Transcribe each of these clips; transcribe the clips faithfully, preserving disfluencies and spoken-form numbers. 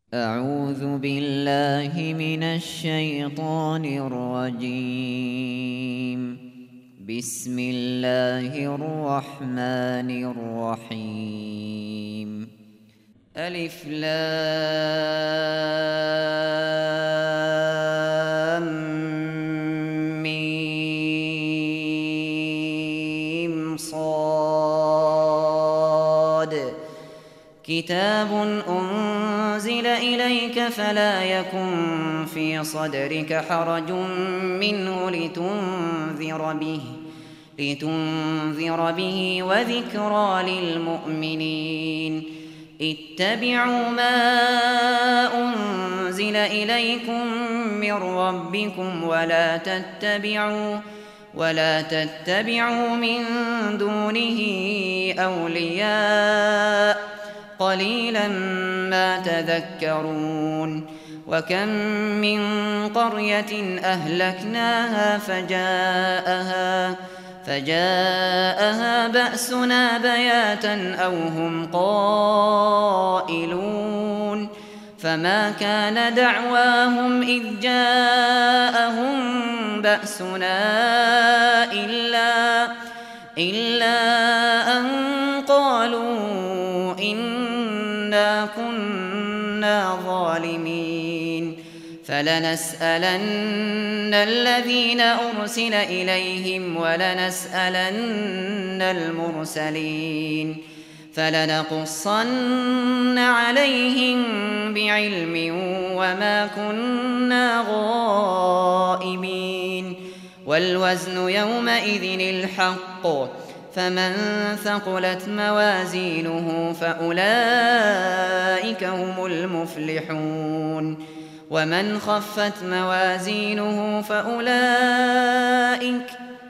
أعوذ بالله من الشيطان الرجيم. بسم الله الرحمن الرحيم. ألف لام ميم صاد كتاب أنزل إليك فلا يكن في صدرك حرج منه لتنذر به لتنذر به وذكرى للمؤمنين. اتبعوا ما أنزل إليكم من ربكم ولا تتبعوا ولا تتبعوا من دونه أولياء قليلا ما تذكرون. وكم من قرية أهلكناها فجاءها فجاءها بأسنا بياتا أو هم قائلون. فما كان دعواهم إذ جاءهم بأسنا إلا إلا أن قالوا إنا كنا ظالمين. فلنسألن الذين أرسل إليهم ولنسألن المرسلين. فلنقصن عليهم بعلم وما كنا غائبين. والوزن يومئذ الحق فمن ثقلت موازينه فأولئك هم المفلحون. ومن خفت موازينه فأولئك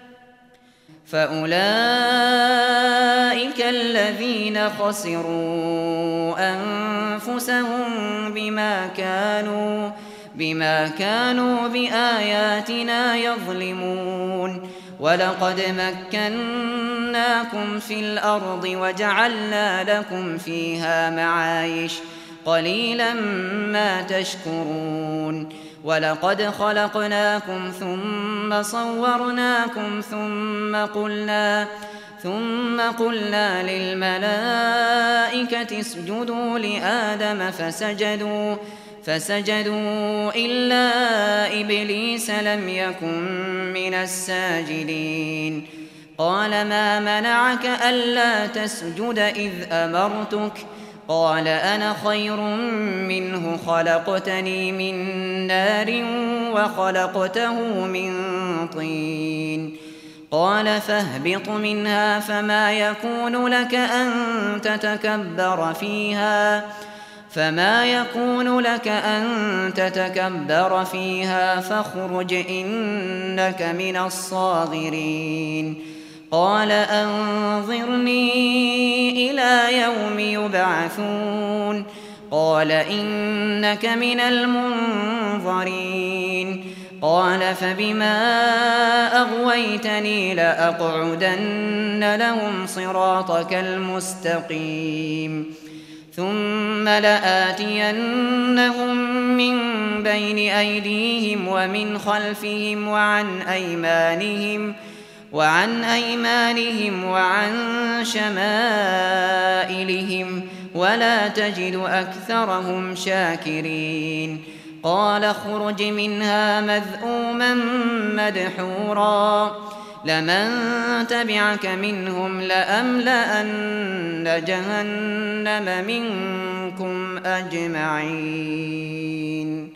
فأولئك الذين خسروا أنفسهم بما كانوا بما كانوا بآياتنا يظلمون. ولقد مكناكم في الأرض وجعلنا لكم فيها معايش قليلا ما تشكرون. ولقد خلقناكم ثم صورناكم ثم قلنا ثم قلنا للملائكة اسجدوا لآدم فسجدوا فسجدوا إلا إبليس لم يكن من الساجدين. قال ما منعك ألا تسجد إذ أمرتك؟ قال أنا خير منه خلقتني من نار وخلقته من طين. قال فاهبط منها فما يكون لك أن تتكبر فيها فما يكون لك أن تتكبر فيها فاخرج إنك من الصاغرين. قال أنظرني إلى يوم يبعثون. قال إنك من المنظرين. قال فبما أغويتني لأقعدن لهم صراطك المستقيم ثم لآتينهم من بين أيديهم ومن خلفهم وعن أيمانهم وعن أيمانهم وعن شمائلهم ولا تجد أكثرهم شاكرين. قال اخرج منها مذءوما مدحورا لمن تبعك منهم لأملأن جهنم منكم أجمعين.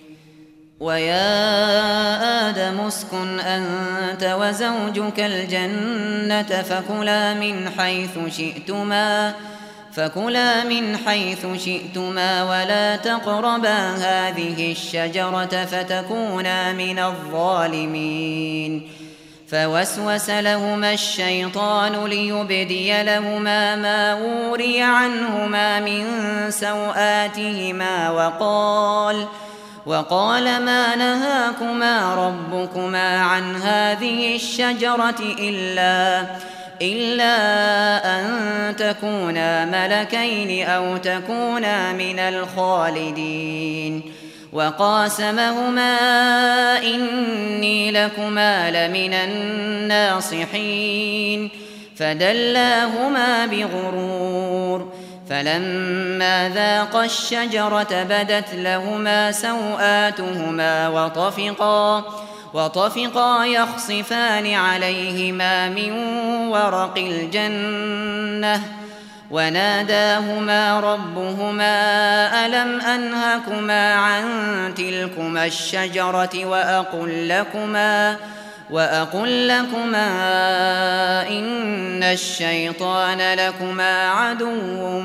ويا آدم اسكن أنت وزوجك الجنة فكلا من حيث شئتما فكلا من حيث شئتما ولا تقربا هذه الشجرة فتكونا من الظالمين. فوسوس لهما الشيطان ليبدي لهما ما وري عنهما من سوآتهما وقال وقال ما نهاكما ربكما عن هذه الشجرة إلا إلا أن تكونا ملكين أو تكونا من الخالدين وقاسمهما إني لكما لمن الناصحين فدلاهما بغرور فلما ذاقا الشجرة بدت لهما سوآتهما وطفقا وطفقا يخصفان عليهما من ورق الجنة وناداهما ربهما ألم أنهكما عن تلكما الشجرة وأقل لكما وأقل لكما إن الشيطان لكما عدو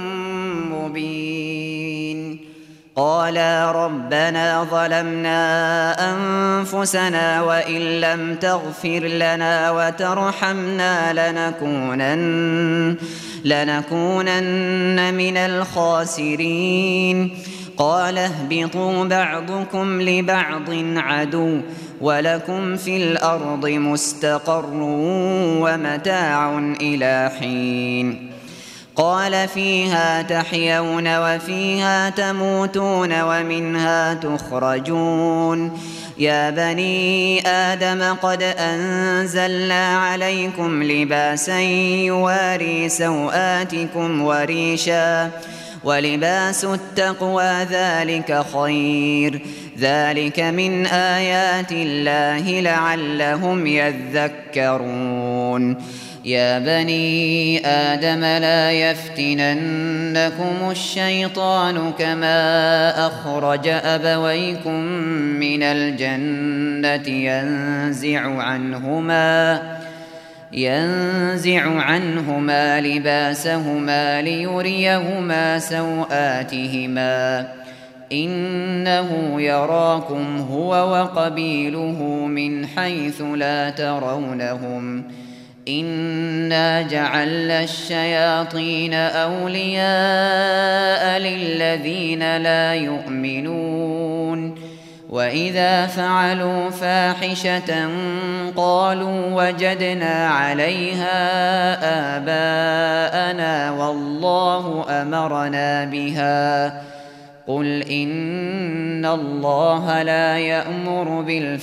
مبين قالا ربنا ظلمنا أنفسنا وإن لم تغفر لنا وترحمنا لنكونن, لنكونن من الخاسرين قال اهبطوا بعضكم لبعض عدو ولكم في الأرض مستقر ومتاع إلى حين قال فيها تحيون وفيها تموتون ومنها تخرجون يا بني آدم قد أنزلنا عليكم لباسا يواري سوآتكم وريشا ولباس التقوى ذلك خير ذلك من آيات الله لعلهم يذكرون يا بني آدم لا يفتننكم الشيطان كما أخرج أبويكم من الجنة ينزع عنهما ينزع عنهما لباسهما ليريهما سوآتهما إنه يراكم هو وقبيله من حيث لا ترونهم إنا جعلنا الشياطين أولياء للذين لا يؤمنون وإذا فعلوا فاحشة قالوا وجدنا عليها آباءنا والله أمرنا بها قل إن الله لا يأمر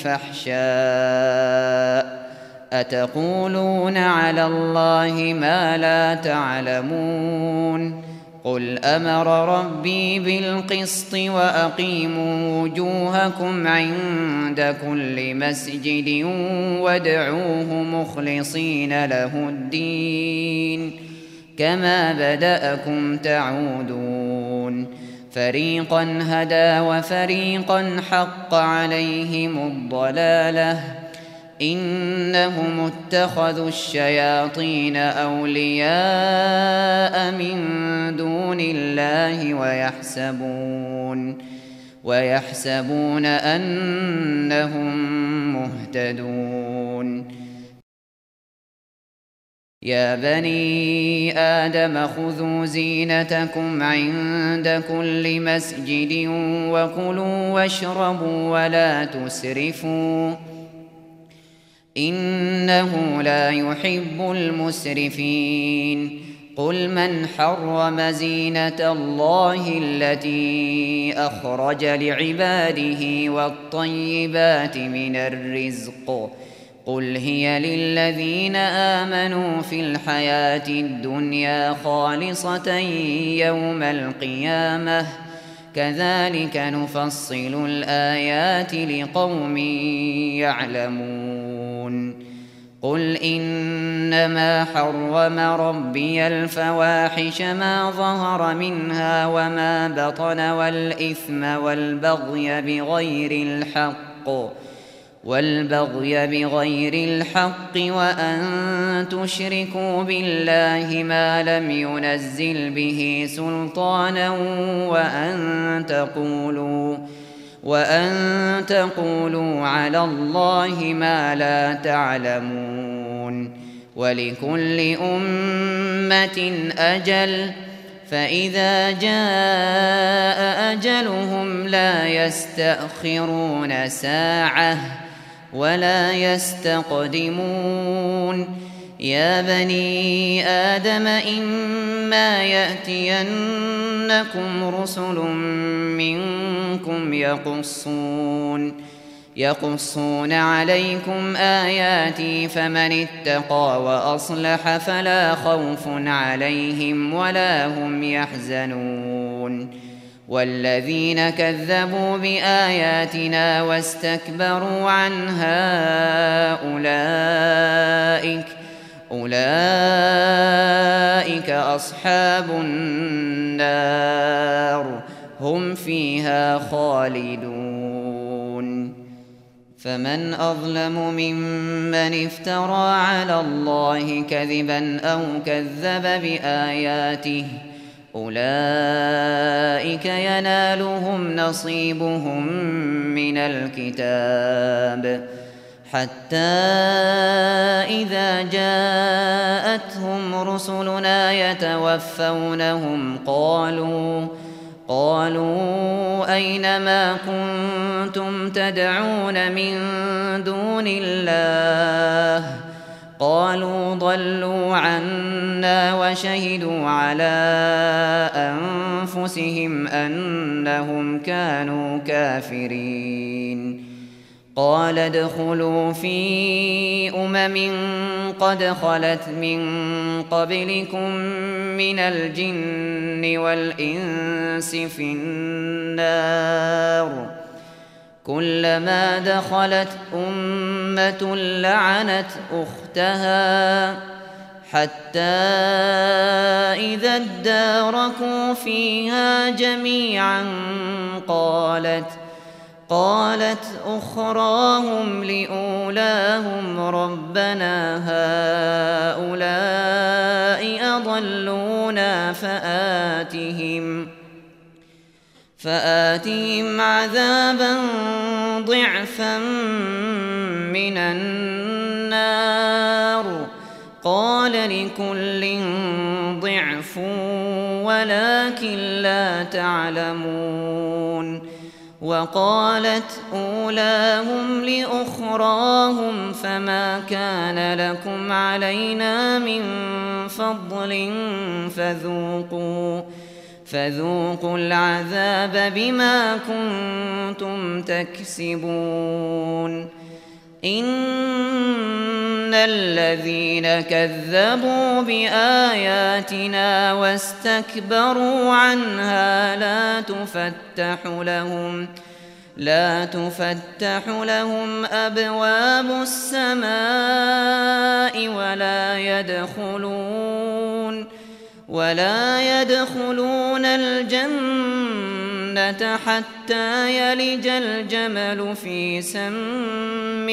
بالفحشاء أتقولون على الله ما لا تعلمون قل أمر ربي بالقسط وأقيموا وجوهكم عند كل مسجد وادعوه مخلصين له الدين كما بدأكم تعودون فريقا هدى وفريقا حق عليهم الضلالة إنهم اتخذوا الشياطين أولياء من دون الله ويحسبون ويحسبون أنهم مهتدون يا بني آدم خذوا زينتكم عند كل مسجد وكلوا واشربوا ولا تسرفوا إنه لا يحب المسرفين قل من حرم زينة الله التي أخرج لعباده والطيبات من الرزق قل هي للذين آمنوا في الحياة الدنيا خالصة يوم القيامة كذلك نفصل الآيات لقوم يعلمون قل إنما حرم ربي الفواحش ما ظهر منها وما بطن والإثم والبغي بغير الحق والبغي بغير الحق وأن تشركوا بالله ما لم ينزل به سلطانا وأن تقولوا وأن تقولوا على الله ما لا تعلمون ولكل أمة أجل فإذا جاء أجلهم لا يستأخرون ساعة ولا يستقدمون يا بني آدم إما يأتينكم رسل منكم يقصون يقصون عليكم آياتي فمن اتقى وأصلح فلا خوف عليهم ولا هم يحزنون والذين كذبوا بآياتنا واستكبروا عنها أولئك أولئك أصحاب النار هم فيها خالدون فمن أظلم ممن افترى على الله كذبا أو كذب بآياته أولئك ينالهم نصيبهم من الكتاب حتى إذا جاءتهم رسلنا يتوفونهم قالوا قالوا أين ما كنتم تدعون من دون الله قالوا ضلوا عنا وشهدوا على أنفسهم أنهم كانوا كافرين قال ادخلوا في أمم قد خلت من قبلكم من الجن والإنس في النار كلما دخلت أمة لعنت أختها حتى إذا اداركوا فيها جميعا قالت قالت أخراهم لأولاهم ربنا هؤلاء أضلونا فآتهم فآتهم عذابا ضعفا من النار قال لكل ضعف ولكن لا تعلمون وقالت أولاهم لأخراهم فما كان لكم علينا من فضل فذوقوا فذوقوا العذاب بما كنتم تكسبون إن الذين كذبوا بآياتنا واستكبروا عنها لا تفتح لهم لا تفتح لهم أبواب السماء ولا يدخلون ولا يدخلون الجنة حتى يلج الجمل في سم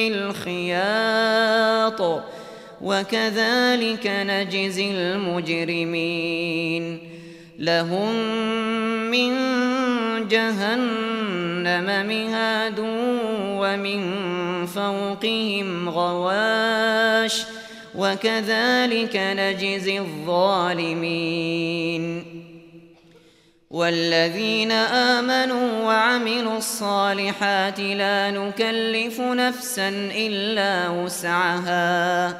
الخياط وكذلك نجزي المجرمين لهم من جهنم مهاد ومن فوقهم غواش وكذلك نجزي الظالمين والذين آمنوا وعملوا الصالحات لا نكلف نفسا إلا وسعها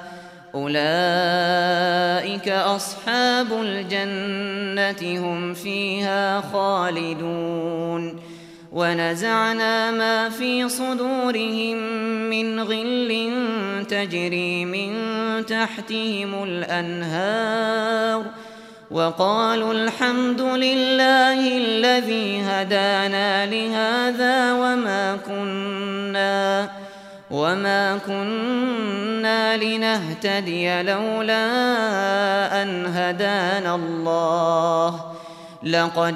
أولئك أصحاب الجنة هم فيها خالدون ونزعنا ما في صدورهم من غل تجري من تحتهم الأنهار وقالوا الحمد لله الذي هدانا لهذا وما كنا وما كنا لنهتدي لولا أن هدانا الله لقد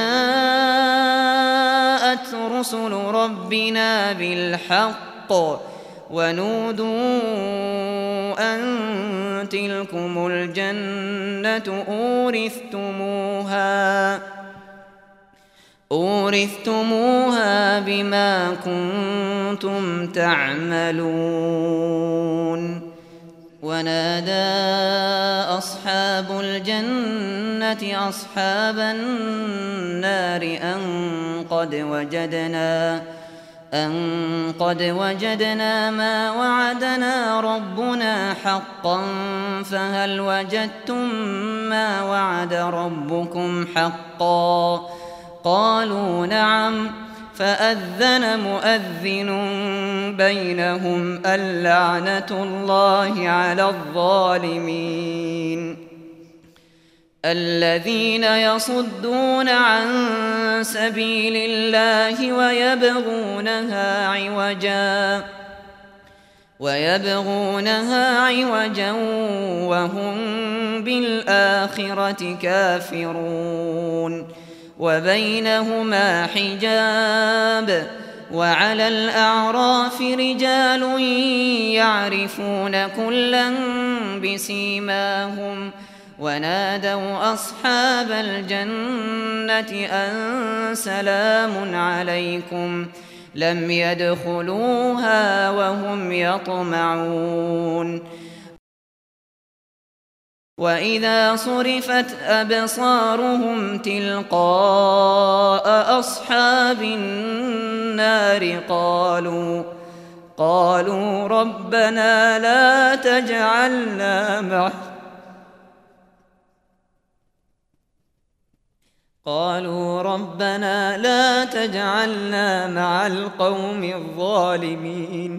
جاءت رسل ربنا بالحق ونودوا أن تلكم الجنة أورثتموها أورثتموها بما كنتم تعملون ونادى أصحاب الجنة أصحاب النار أن قد وجدنا أن قد وجدنا ما وعدنا ربنا حقا فهل وجدتم ما وعد ربكم حقا قالوا نعم فأذن مؤذن بينهم اللعنة الله على الظالمين الذين يصدون عن سبيل الله ويبغونها عوجا ويبغونها عوجا وهم بالآخرة كافرون وبينهما حجاب وعلى الأعراف رجال يعرفون كلا بسيماهم ونادوا أصحاب الجنة أن سلام عليكم لم يدخلوها وهم يطمعون وإذا صرفت أبصارهم تلقاء أصحاب النار قالوا قالوا ربنا لا تجعلنا مع قالوا ربنا لا تجعلنا مع القوم الظالمين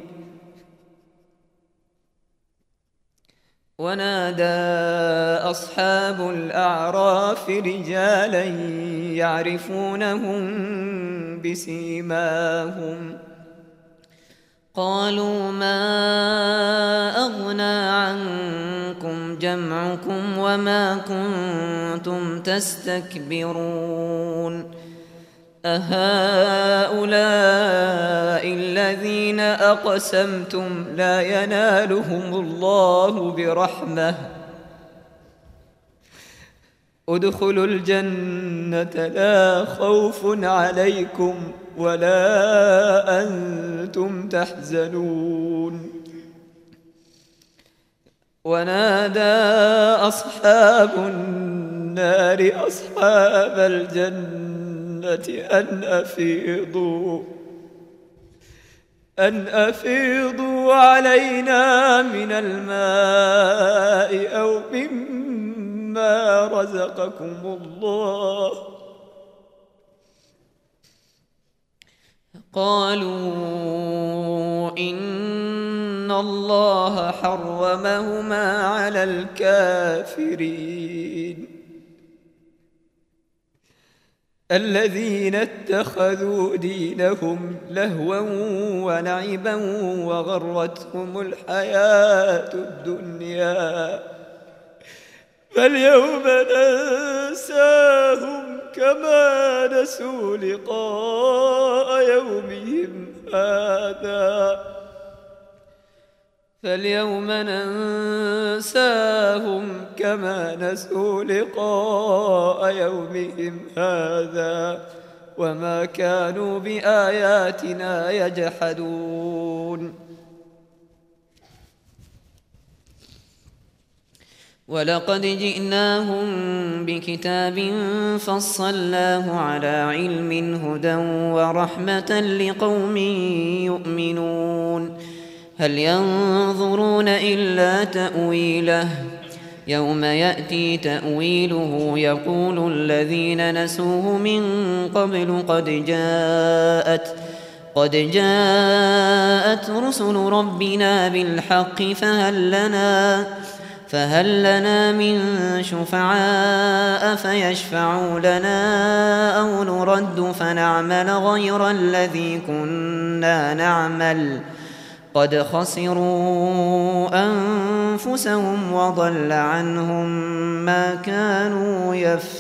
ونادى أصحاب الأعراف رجالا يعرفونهم بسيماهم قالوا ما أغنى عنكم جمعكم وما كنتم تستكبرون أهؤلاء الذين أقسمتم لا ينالهم الله برحمة ادخلوا الجنة لا خوف عليكم ولا أنتم تحزنون ونادى أصحاب النار أصحاب الجنة أن أفيضوا أن أفيضوا علينا من الماء أو مما رزقكم الله قالوا إن الله حرمهما على الكافرين الذين اتخذوا دينهم لهوا ولعبا وغرتهم الحياة الدنيا فاليوم ننساهم كما نسوا لقاء يومهم هذا فاليوم ننساهم كما نسوا لقاء يومهم هذا وما كانوا بآياتنا يجحدون ولقد جئناهم بكتاب فصلناه على علم هدى ورحمة لقوم يؤمنون هل ينظرون إلا تأويله يوم يأتي تأويله يقول الذين نسوه من قبل قد جاءت قد جاءت رسل ربنا بالحق فهل لنا فهل لنا من شفعاء فيشفعوا لنا أو نرد فنعمل غير الذي كنا نعمل قد خسروا أنفسهم وضل عنهم ما كانوا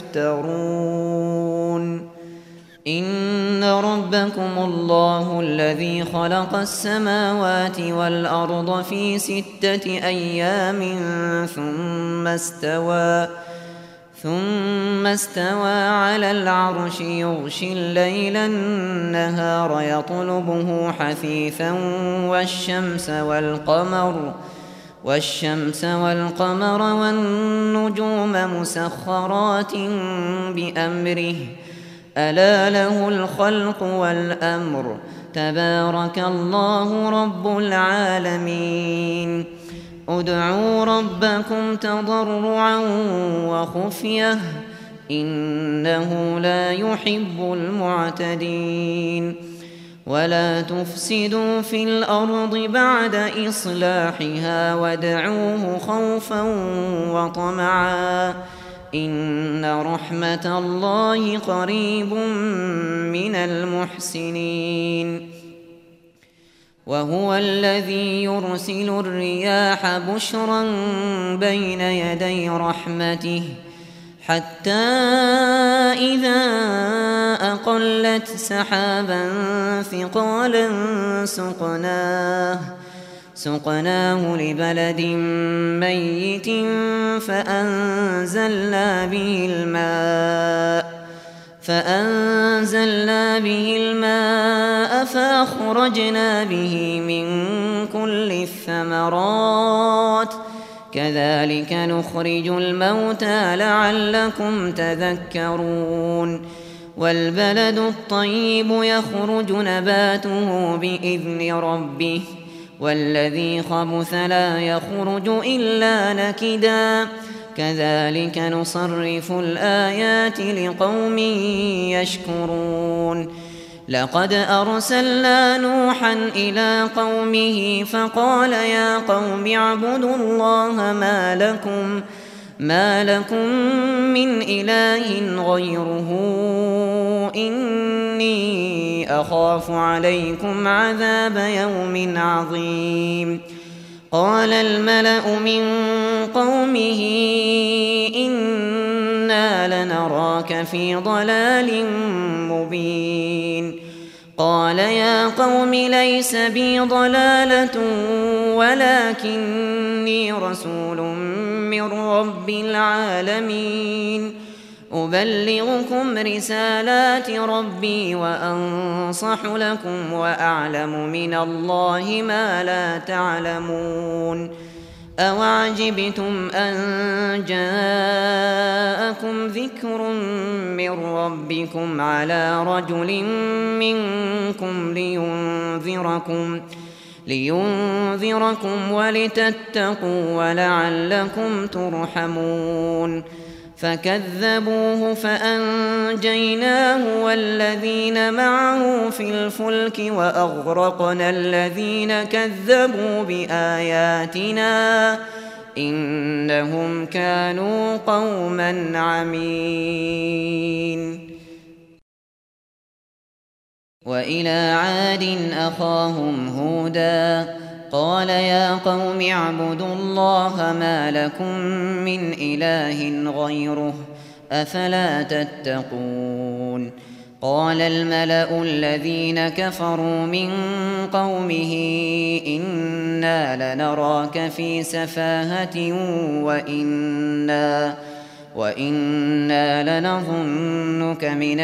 يفترون إن ربكم الله الذي خلق السماوات والأرض في ستة أيام ثم استوى ثم استوى على العرش يغشي الليل النهار يطلبه حثيثا والشمس والقمر والشمس والقمر والنجوم مسخرات بأمره ألا له الخلق والأمر تبارك الله رب العالمين ادعوا ربكم تضرعا وخفية إنه لا يحب المعتدين ولا تفسدوا في الأرض بعد إصلاحها وادعوه خوفا وطمعا إن رحمة الله قريب من المحسنين وهو الذي يرسل الرياح بشرا بين يدي رحمته حتى إذا أقلت سحابا ثقالا سقناه سقناه لبلد ميت فأنزلنا به الماء فأنزلنا به الماء فأخرجنا به من كل الثمرات كذلك نخرج الموتى لعلكم تذكرون والبلد الطيب يخرج نباته بإذن ربه والذي خبث لا يخرج إلا نكدا كذلك نصرف الآيات لقوم يشكرون لقد أرسلنا نوحا إلى قومه فقال يا قوم اعبدوا الله ما لكم ما لكم من إله غيره إني أخاف عليكم عذاب يوم عظيم قال الملأ من قومه إنا لنراك في ضلال مبين قال يا قوم ليس بي ضلالة ولكني رسول من رب العالمين أبلغكم رسالات ربي وأنصح لكم وأعلم من الله ما لا تعلمون أوعجبتم أن جاءكم ذكر من ربكم على رجل منكم لينذركم لينذركم ولتتقوا ولعلكم ترحمون فكذبوه فأنجيناه والذين معه في الفلك وأغرقنا الذين كذبوا بآياتنا إنهم كانوا قوما عمين وإلى عاد أخاهم هودا قال يا قوم اعبدوا الله ما لكم من إله غيره أفلا تتقون قال الملأ الذين كفروا من قومه إنا لنراك في سفاهة وإنا وإنا لنظنك من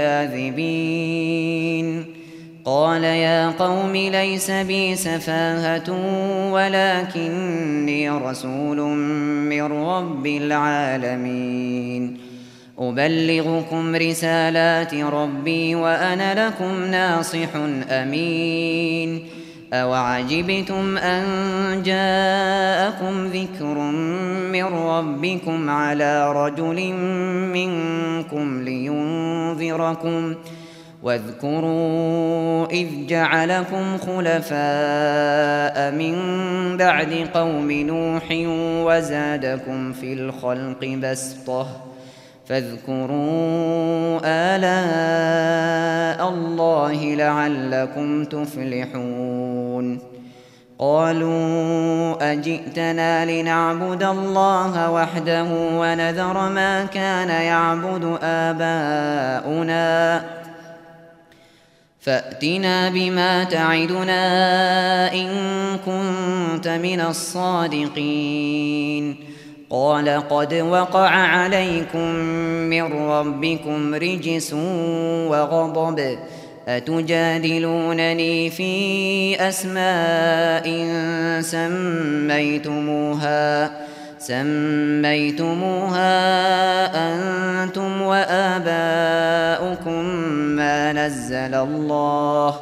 الكاذبين قال يا قوم ليس بي سفاهة ولكني رسول من رب العالمين أبلغكم رسالات ربي وأنا لكم ناصح أمين أوعجبتم أن جاءكم ذكر من ربكم على رجل منكم لينذركم واذكروا إذ جعلكم خلفاء من بعد قوم نوح وزادكم في الخلق بسطة فاذكروا آلاء الله لعلكم تفلحون قالوا أجئتنا لنعبد الله وحده ونذر ما كان يعبد آباؤنا فأتنا بما تعدنا إن كنت من الصادقين قال قد وقع عليكم من ربكم رجس وغضب أتجادلونني في أسماء سميتموها سميتموها أنتم وآباؤكم ما نزل الله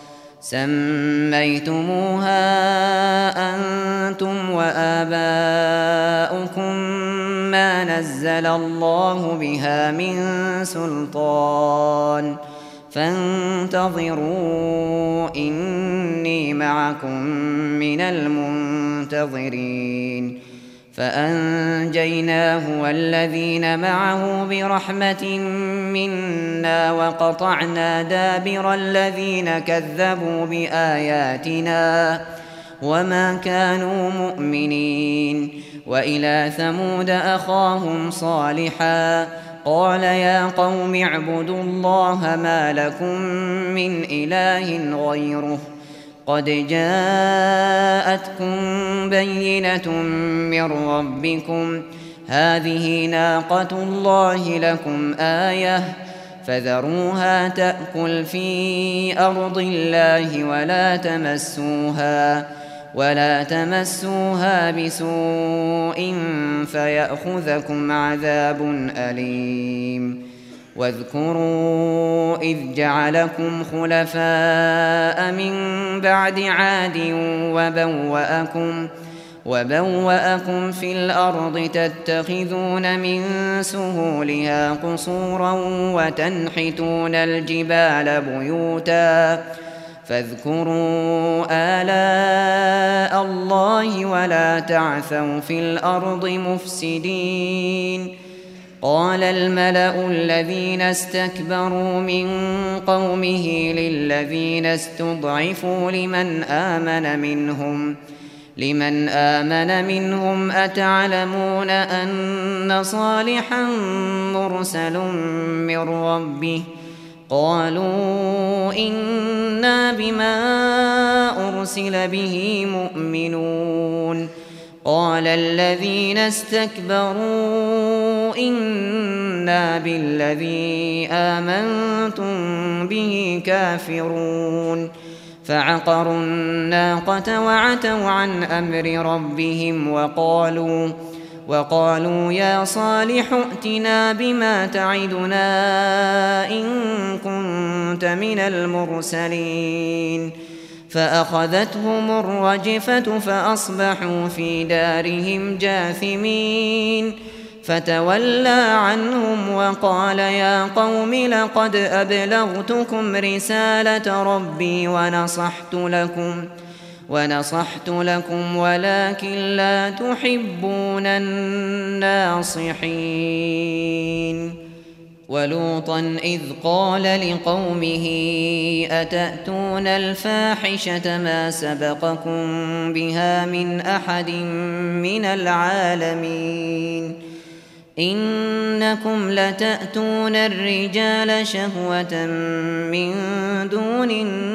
سميتموها أنتم وآباؤكم ما نزل الله بها من سلطان فانتظروا إني معكم من المنتظرين فأنجيناه والذين معه برحمة منا وقطعنا دابر الذين كذبوا بآياتنا وما كانوا مؤمنين وإلى ثمود أخاهم صالحا قال يا قوم اعبدوا الله ما لكم من إله غيره قد جاءتكم بينة من ربكم هذه ناقة الله لكم آية فذروها تأكل في أرض الله ولا تمسوها ولا تمسوها بسوء فيأخذكم عذاب أليم واذكروا إذ جعلكم خلفاء من بعد عاد وبوأكم وبوأكم في الأرض تتخذون من سهولها قصورا وتنحتون الجبال بيوتا فاذكروا آلاء الله ولا تعثوا في الأرض مفسدين قال الملأ الذين استكبروا من قومه للذين استضعفوا لمن آمن منهم لمن آمن منهم أتعلمون أن صالحا مرسل من ربه قالوا إنا بما أرسل به مؤمنون قال الذين استكبروا إنا بالذي آمنتم به كافرون فعقروا الناقة وعتوا عن أمر ربهم وقالوا وقالوا يا صالح ائتنا بما تعدنا إن كنت من المرسلين فأخذتهم الرجفة فأصبحوا في دارهم جاثمين فتولى عنهم وقال يا قوم لقد أبلغتكم رسالة ربي ونصحت لكم ونصحت لكم ولكن لا تحبون الناصحين ولوطا إذ قال لقومه أتأتون الفاحشة ما سبقكم بها من أحد من العالمين إنكم لتأتون الرجال شهوة من دون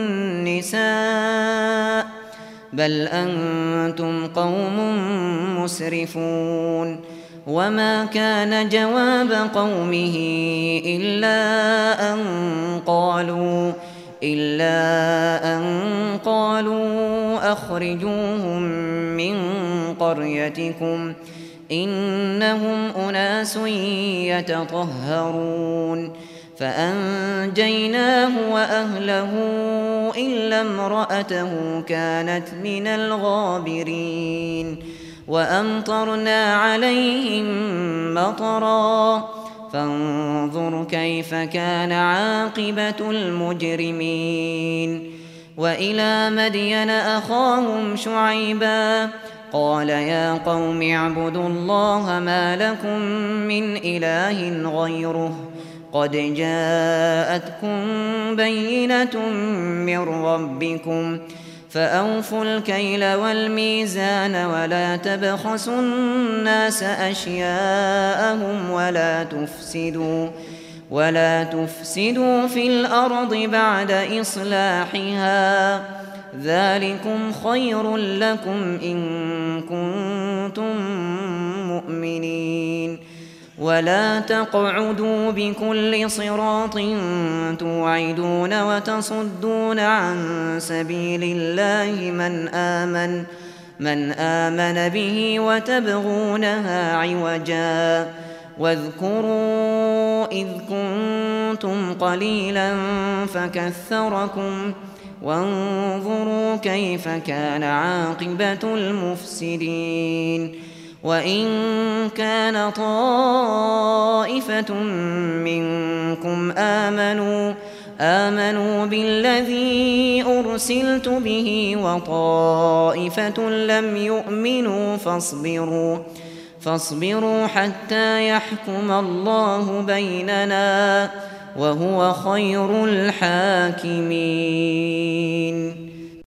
النساء بل أنتم قوم مسرفون وما كان جواب قومه إلا أن قالوا إلا أن قالوا أخرجوهم من قريتكم إنهم أناس يتطهرون فأنجيناه وأهله إلا امرأته كانت من الغابرين وأمطرنا عليهم مطرا فانظر كيف كان عاقبة المجرمين وإلى مدين أخاهم شعيبا قال يا قوم اعبدوا الله ما لكم من إله غيره قد جاءتكم بينة من ربكم فأوفوا الكيل والميزان ولا تبخسوا الناس أشياءهم ولا تفسدوا ولا تفسدوا في الأرض بعد إصلاحها ذلكم خير لكم إن كنتم مؤمنين ولا تقعدوا بكل صراط توعدون وتصدون عن سبيل الله من آمن من آمن به وتبغونها عوجا واذكروا إذ كنتم قليلا فكثركم وانظروا كيف كان عاقبة المفسدين وإن كان طائفة منكم آمنوا آمنوا بالذي أرسلت به وطائفة لم يؤمنوا فاصبروا فاصبروا حتى يحكم الله بيننا وهو خير الحاكمين.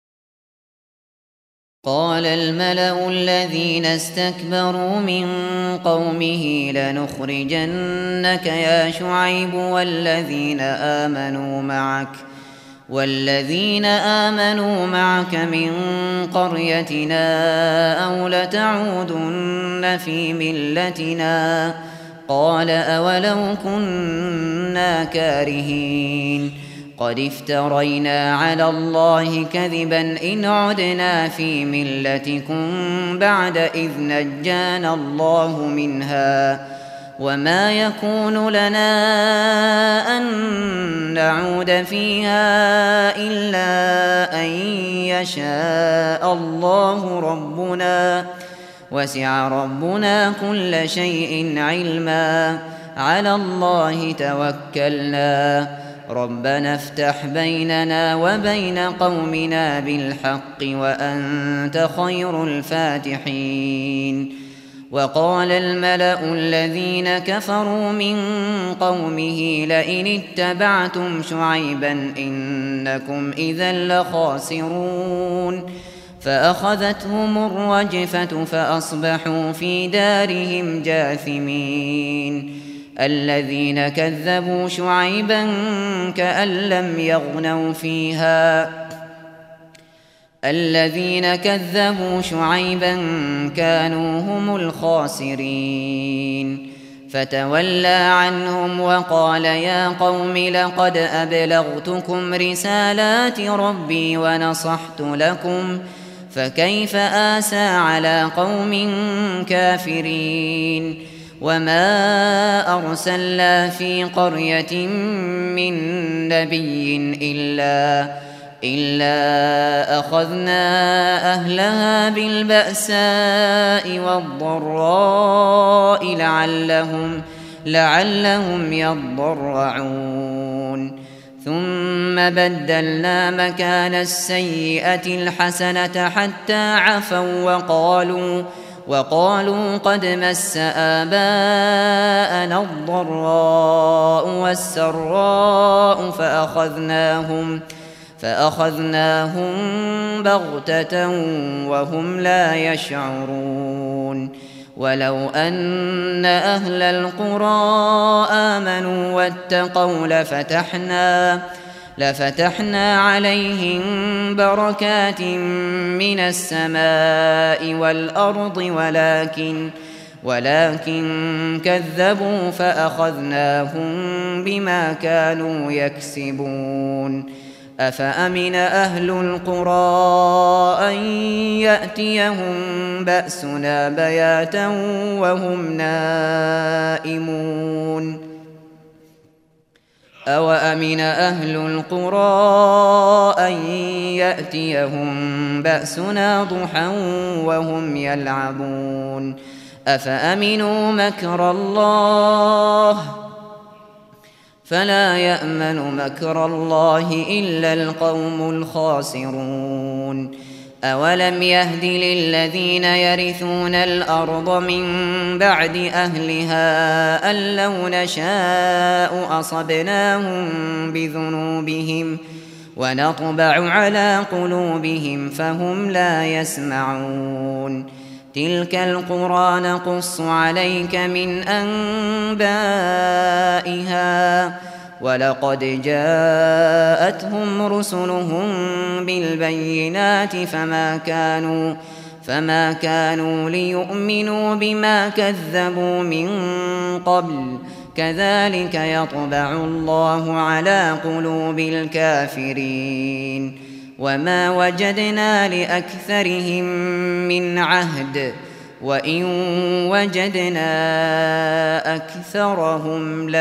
قال الملأ الذين استكبروا من قومه لنخرجنك يا شعيب والذين آمنوا معك والذين آمنوا معك من قريتنا أو لتعودن في ملتنا قال أولو كنا كارهين قد افترينا على الله كذبا إن عدنا في ملتكم بعد إذ نجانا الله منها وما يكون لنا أن نعود فيها إلا أن يشاء الله ربنا وسع ربنا كل شيء علما على الله توكلنا ربنا افتح بيننا وبين قومنا بالحق وأنت خير الفاتحين. وقال الملأ الذين كفروا من قومه لئن اتبعتم شعيبا إنكم إذا لخاسرون فأخذتهم الرجفة فأصبحوا في دارهم جاثمين. الذين كذبوا شعيبا كأن لم يغنوا فيها الذين كذبوا شعيبا كانوا هم الخاسرين. فتولى عنهم وقال يا قوم لقد أبلغتكم رسالات ربي ونصحت لكم فكيف آسى على قوم كافرين. وما أرسلنا في قرية من نبي إلا إلا أخذنا أهلها بالبأساء والضراء لعلهم لعلهم يضرعون ثم بدلنا مكان السيئة الحسنة حتى عفوا وقالوا وقالوا قد مس آباءنا الضراء والسراء فأخذناهم فأخذناهم بغتة وهم لا يشعرون. ولو أن أهل القرى آمنوا واتقوا لفتحنا لفتحنا عليهم بركات من السماء والأرض ولكن ولكن كذبوا فأخذناهم بما كانوا يكسبون. أفأمن أهل القرى أن يأتيهم بأسنا بياتا وهم نائمون أوأمن أهل القرى أن يأتيهم بأسنا ضحى وهم يلعبون أفأمنوا مكر الله فلا يأمن مكر الله إلا القوم الخاسرون. أولم يهد للذين يرثون الأرض من بعد أهلها أن لو نشاء أصبناهم بذنوبهم ونطبع على قلوبهم فهم لا يسمعون. تلك القرى نقص عليك من أنبائها ولقد جاءتهم رسلهم بالبينات فما كانوا فما كانوا ليؤمنوا بما كذبوا من قبل كذلك يطبع الله على قلوب الكافرين. وما وجدنا لأكثرهم من عهد وإن وجدنا أكثرهم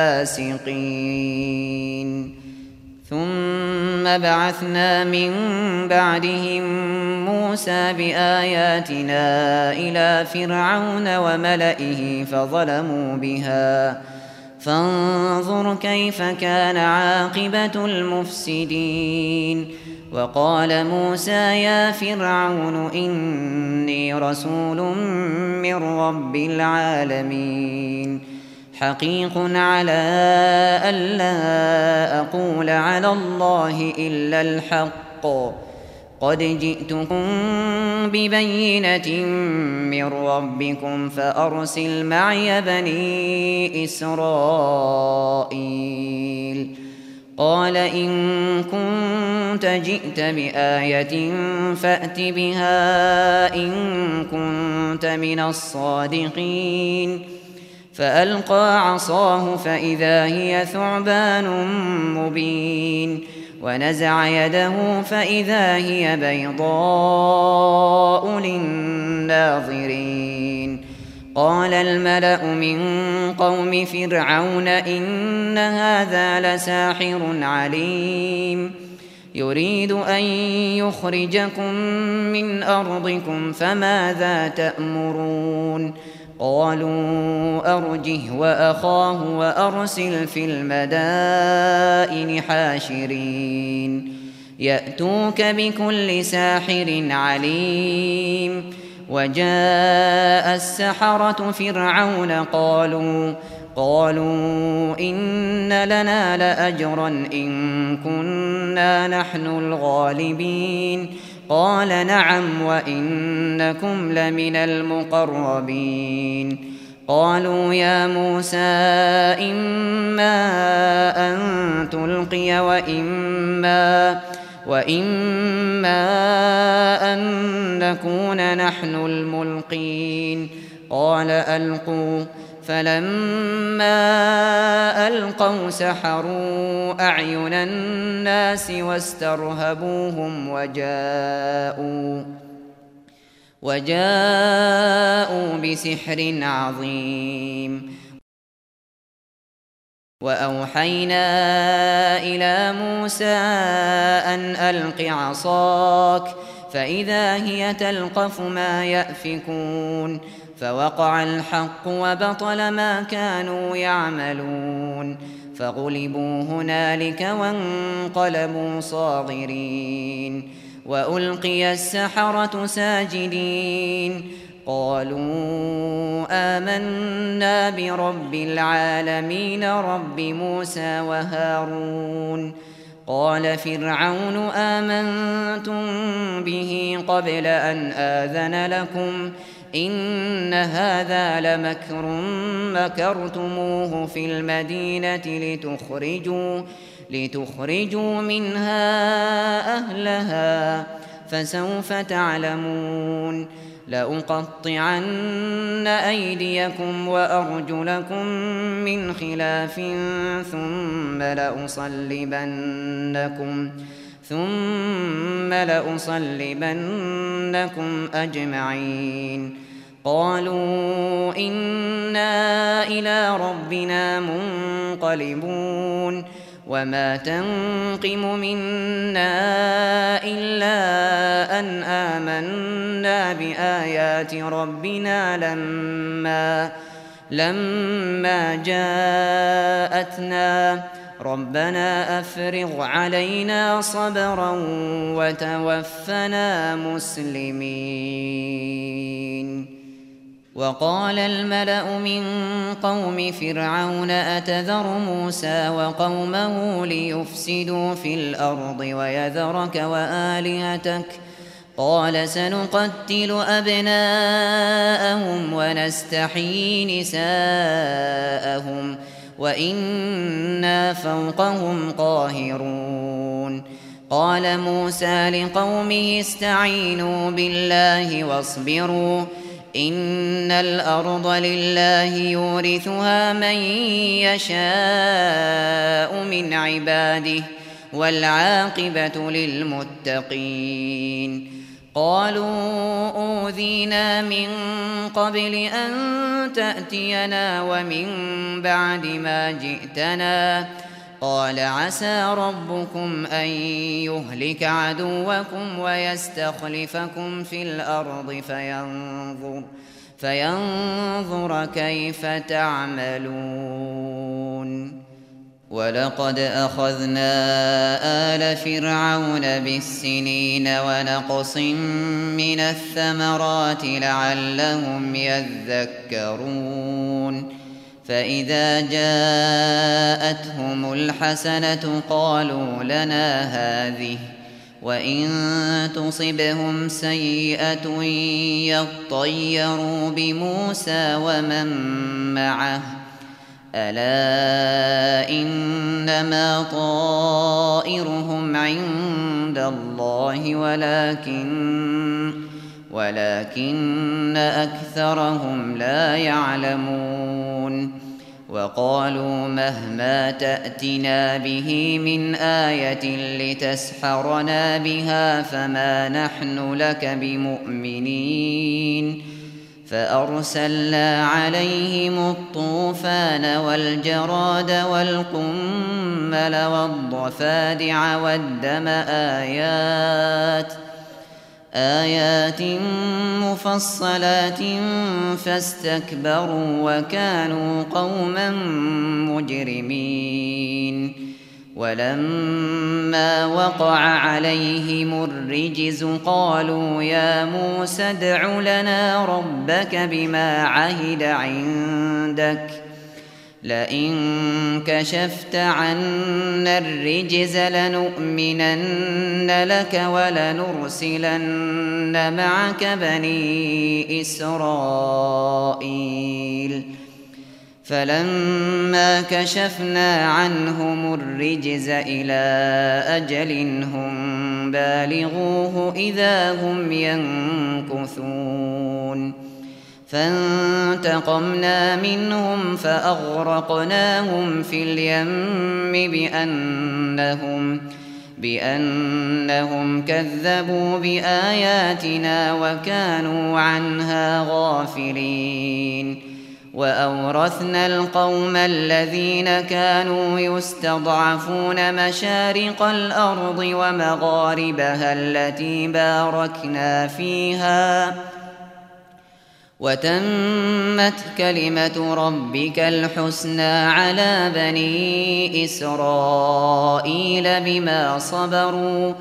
لفاسقين ثم بعثنا من بعدهم موسى بآياتنا إلى فرعون وملئه فظلموا بها فانظر كيف كان عاقبة المفسدين وقال موسى يا فرعون إني رسول من رب العالمين حقيق على ألا أقول على الله إلا الحق قد جئتكم ببينة من ربكم فأرسل معي بني إسرائيل قال إن كنت جئت بآية فأت بها إن كنت من الصادقين فألقى عصاه فإذا هي ثعبان مبين ونزع يده فإذا هي بيضاء للناظرين قال الملأ من قوم فرعون إن هذا لساحر عليم يريد أن يخرجكم من أرضكم فماذا تأمرون قالوا أرجه وأخاه وأرسل في المدائن حاشرين يأتوك بكل ساحر عليم وجاء السحرة فرعون قالوا قالوا إن لنا لأجرا إن كنا نحن الغالبين قال نعم وإنكم لمن المقربين قالوا يا موسى إما أن تلقي وإما وإما أن نكون نحن الملقين قال ألقوا فلما ألقوا سحروا أعين الناس واسترهبوهم وجاءوا وجاءوا بسحر عظيم وأوحينا إلى موسى أن ألق عصاك فإذا هي تلقف ما يأفكون فوقع الحق وبطل ما كانوا يعملون فغلبوا هنالك وانقلبوا صاغرين وألقي السحرة ساجدين قالوا آمنا برب العالمين رب موسى وهارون قال فرعون آمنتم به قبل أن آذن لكم إن هذا لمكر مكرتموه في المدينة لتخرجوا, لتخرجوا منها أهلها فسوف تعلمون لأقطعن أيديكم وأرجلكم من خلاف ثم لأصلبنكم ثم لأصلبنكم أجمعين قالوا إنا إلى ربنا منقلبون وما تنقم منا إلا أن آمنا بآيات ربنا لما لما جاءتنا ربنا أفرغ علينا صبرا وتوفنا مسلمين وقال الملأ من قوم فرعون أتذر موسى وقومه ليفسدوا في الأرض ويذرك وآلهتك قال سنقتل أبناءهم ونستحيي نساءهم وإنا فوقهم قاهرون قال موسى لقومه استعينوا بالله واصبروا إن الأرض لله يورثها من يشاء من عباده والعاقبة للمتقين. قالوا أوذينا من قبل أن تأتينا ومن بعد ما جئتنا، قال عسى ربكم أن يهلك عدوكم ويستخلفكم في الأرض فينظر, فينظر كيف تعملون. ولقد أخذنا آل فرعون بالسنين ونقص من الثمرات لعلهم يذكرون. فإذا جاءتهم الحسنة قالوا لنا هذه، وإن تصبهم سيئة يطيروا بموسى ومن معه، ألا إنما طائرهم عند الله ولكن, ولكن أكثرهم لا يعلمون. وقالوا مهما تأتنا به من آية لتسحرنا بها فما نحن لك بمؤمنين. فأرسلنا عليهم الطوفان والجراد والقمل والضفادع والدم آيات آيات مفصلات فاستكبروا وكانوا قوما مجرمين. ولما وقع عليهم الرجز قالوا يا موسى ادع لنا ربك بما عهد عندك لئن كشفت عنا الرجز لنؤمنن لك ولنرسلن معك بني إسرائيل. فلما كشفنا عنهم الرجز إلى أجل هم بالغوه إذا هم ينكثون. فانتقمنا منهم فأغرقناهم في اليم بأنهم, بأنهم كذبوا بآياتنا وكانوا عنها غافلين. وأورثنا القوم الذين كانوا يستضعفون مشارق الأرض ومغاربها التي باركنا فيها، وتمت كلمة ربك الحسنى على بني إسرائيل بما صبروا،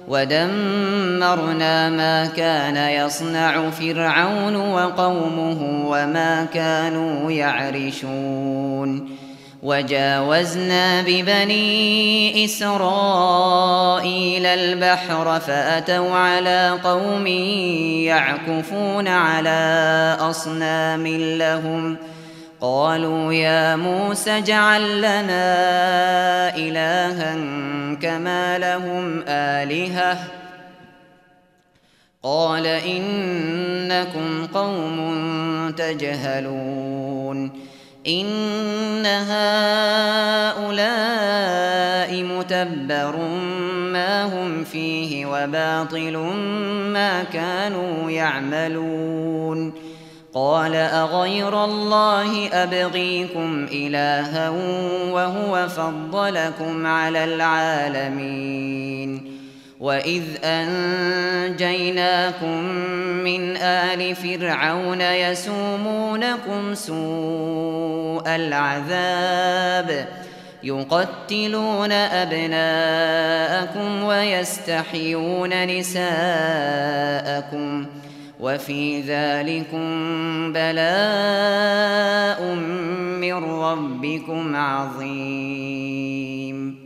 ودمرنا ما كان يصنع فرعون وقومه وما كانوا يعرشون. وجاوزنا ببني إسرائيل البحر فأتوا على قوم يعكفون على أصنام لهم قالوا يا موسى اجعل لنا إلها كما لهم آلهة قال إنكم قوم تجهلون. إن هؤلاء متبر ما هم فيه وباطل ما كانوا يعملون. قال أغير الله أبغيكم إلها وهو فضلكم على العالمين. وإذ أنجيناكم من آل فرعون يسومونكم سوء العذاب يقتلون أبناءكم ويستحيون نساءكم وفي ذلكم بلاء من ربكم عظيم.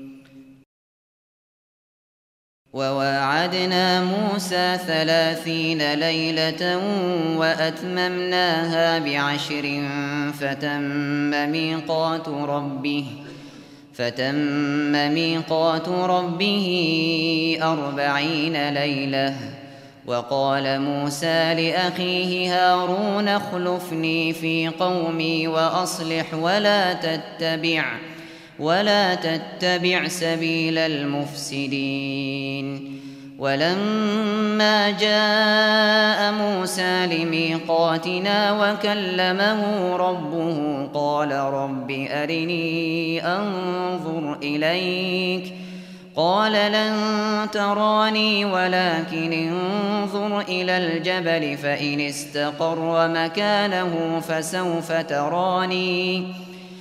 وواعدنا موسى ثلاثين ليلة وأتممناها بعشر فتم ميقات ربه فتم ميقات ربه أربعين ليلة. وقال موسى لأخيه هارون اخلفني في قومي وأصلح ولا تتبع ولا تتبع سبيل المفسدين. ولما جاء موسى لميقاتنا وكلمه ربه قال رب أرني أنظر إليك قال لن تراني ولكن انظر إلى الجبل فإن استقر مكانه فسوف تراني.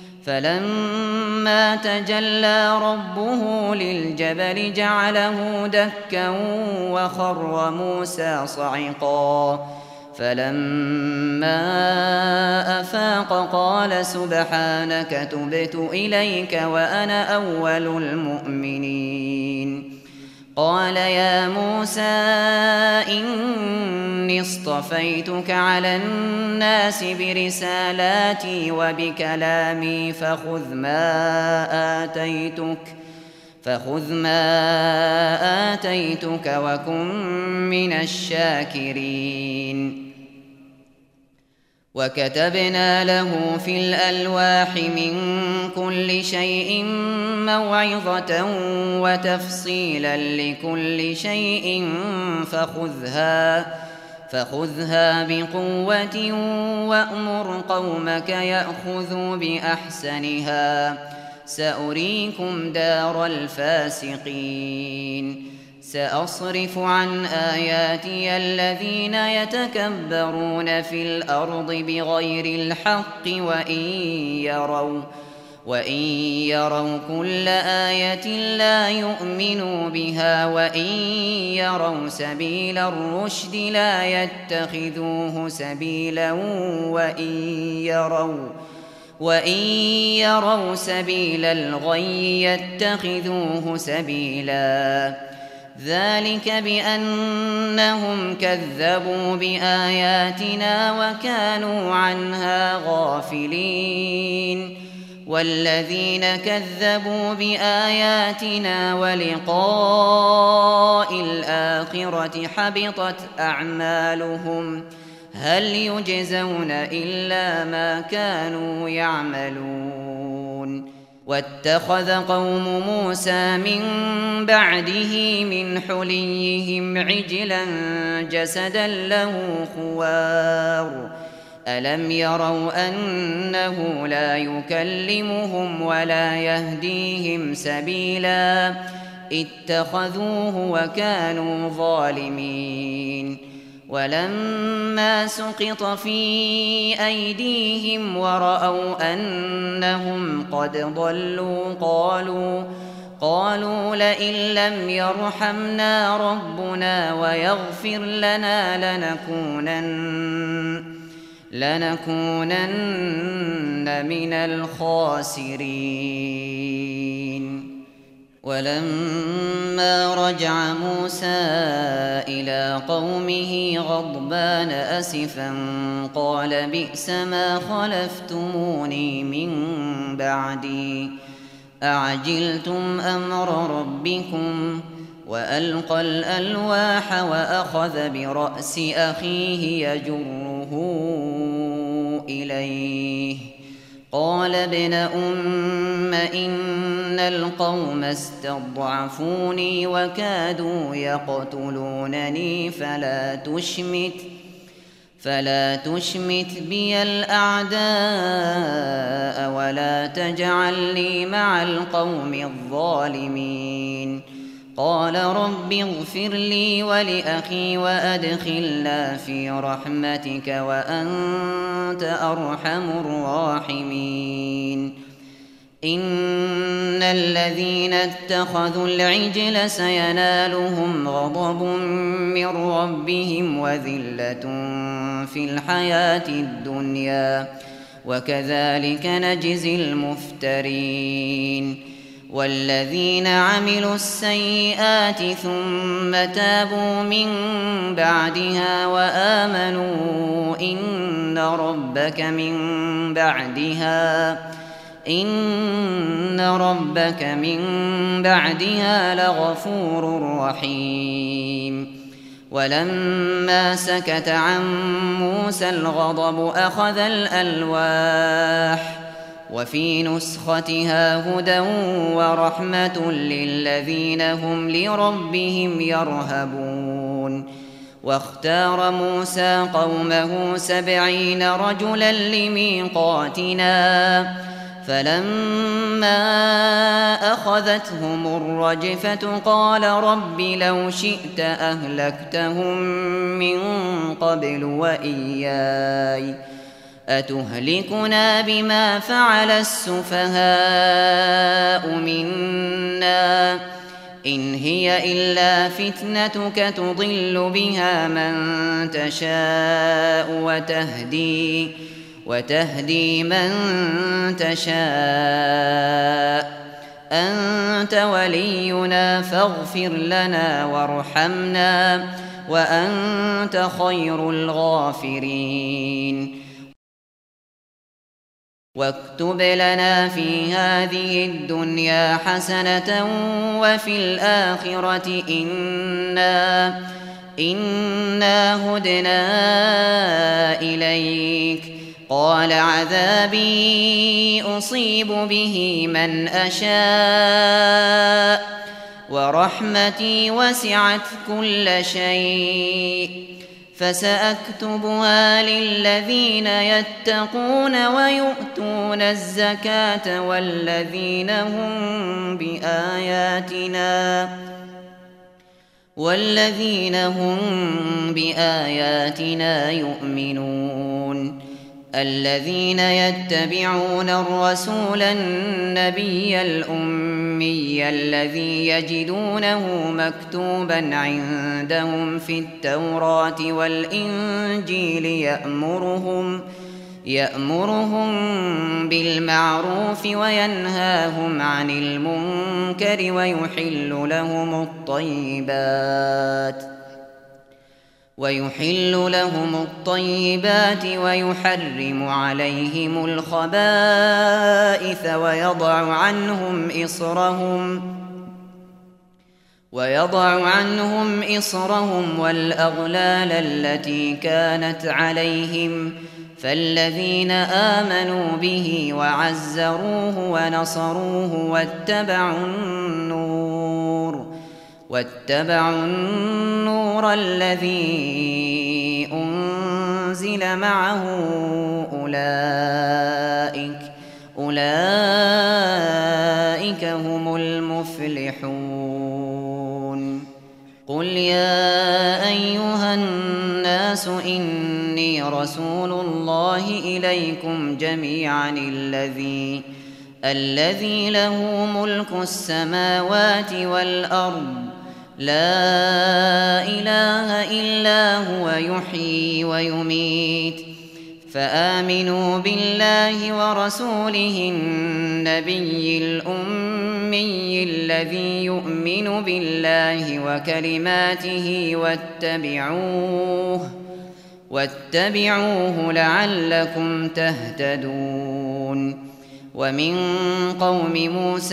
فلما تجلى ربه للجبل جعله دكا وخر موسى صعقا. فلما أفاق قال سبحانك تبت إليك وأنا أول المؤمنين. قال يا موسى إني اصطفيتك على الناس برسالاتي وبكلامي فخذ ما آتيتك فخذ ما آتيتك وكن من الشاكرين. وكتبنا له في الألواح من كل شيء موعظة وتفصيلا لكل شيء فخذها فخذها بقوة وأمر قومك يأخذوا بأحسنها سأريكم دار الفاسقين. سأصرف عن آياتي الذين يتكبرون في الأرض بغير الحق وإن يروا وإن يروا كل آية لا يؤمنوا بها وإن يروا سبيل الرشد لا يتخذوه سبيلا وإن يروا وإن يروا سبيل الغي يتخذوه سبيلا. ذلك بأنهم كذبوا بآياتنا وكانوا عنها غافلين. والذين كذبوا بآياتنا ولقاء الآخرة حبطت أعمالهم هل يجزون إلا ما كانوا يعملون. واتخذ قوم موسى من بعده من حليهم عجلا جسدا له خوار ألم يروا أنه لا يكلمهم ولا يهديهم سبيلا اتخذوه وكانوا ظالمين. ولما سقط في أيديهم ورأوا أنهم قد ضلوا قالوا قالوا لئن لم يرحمنا ربنا ويغفر لنا لنكونن لنكونن من الخاسرين. ولما رجع موسى إلى قومه غضبان أسفا قال بئس ما خلفتموني من بعدي أعجلتم أمر ربكم. وألقى الألواح وأخذ برأس أخيه يجره إليه قال ابن أم إن القوم استضعفوني وكادوا يقتلونني فلا تشمت فلا تشمت بي الأعداء ولا تجعلني مع القوم الظالمين. قال رب اغفر لي ولأخي وأدخلنا في رحمتك وأنت أرحم الراحمين. إن الذين اتخذوا العجل سينالهم غضب من ربهم وذلة في الحياة الدنيا وكذلك نجزي المفترين. والذين عملوا السيئات ثم تابوا من بعدها وآمنوا إن ربك من بعدها إن ربك من بعدها لغفور رحيم. ولما سكت عن موسى الغضب أخذ الألواح وفي نسختها هدى ورحمة للذين هم لربهم يرهبون. واختار موسى قومه سبعين رجلا لميقاتنا فلما أخذتهم الرجفة قال رب لو شئت أهلكتهم من قبل وإياي أتهلكنا بما فعل السفهاء منا إن هي إلا فتنتك تضل بها من تشاء وتهدي وتهدي من تشاء أنت ولينا فاغفر لنا وارحمنا وأنت خير الغافرين. واكتب لنا في هذه الدنيا حسنة وفي الآخرة إنا إنا هدنا إليك قال عذابي أصيب به من أشاء ورحمتي وسعت كل شيء فسأكتبها للذين يتقون ويؤتون الزكاة والذين هم بآياتنا والذين هم بآياتنا يؤمنون. الذين يتبعون الرسول النبي الأمي الذي يجدونه مكتوبا عندهم في التوراة والإنجيل يأمرهم يأمرهم بالمعروف وينهاهم عن المنكر ويحل لهم الطيبات ويحل لهم الطيبات ويحرم عليهم الخبائث ويضع عنهم إصرهم ويضع عنهم إصرهم والأغلال التي كانت عليهم فالذين آمنوا به وعزروه ونصروه واتبعوا النور واتبعوا النور الذي أنزل معه أولئك أولئك هم المفلحون. قل يا أيها الناس إني رسول الله إليكم جميعا الذي الذي له ملك السماوات والأرض لا إله إلا هو يحيي ويميت فآمنوا بالله ورسوله النبي الأمي الذي يؤمن بالله وكلماته واتبعوه واتبعوه لعلكم تهتدون. ومن قوم موسى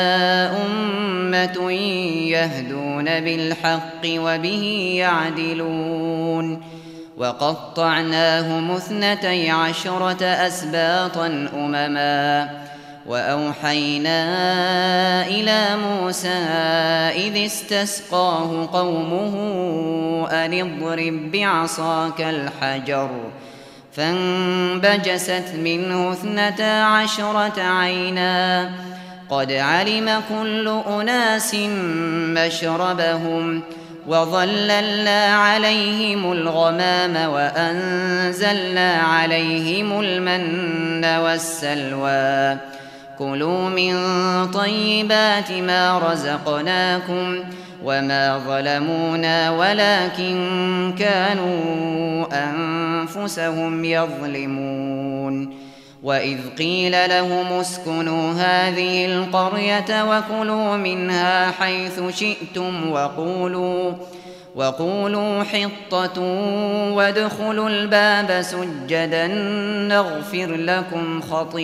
أمة يهدون بالحق وبه يعدلون. وقطعناهم اثنتي عشرة أسباطا أمما وأوحينا إلى موسى إذ استسقاه قومه أن اضرب بعصاك الحجر فانبجست منه اثنتا عشرة عينا قد علم كل أناس مشربهم وظللنا عليهم الغمام وأنزلنا عليهم المن والسلوى كلوا من طيبات ما رزقناكم وما ظلمونا ولكن كانوا أنفسهم يظلمون. وإذ قيل لهم اسكنوا هذه القرية وكلوا منها حيث شئتم وقولوا وقولوا حطة وادخلوا الباب سجدا نغفر لكم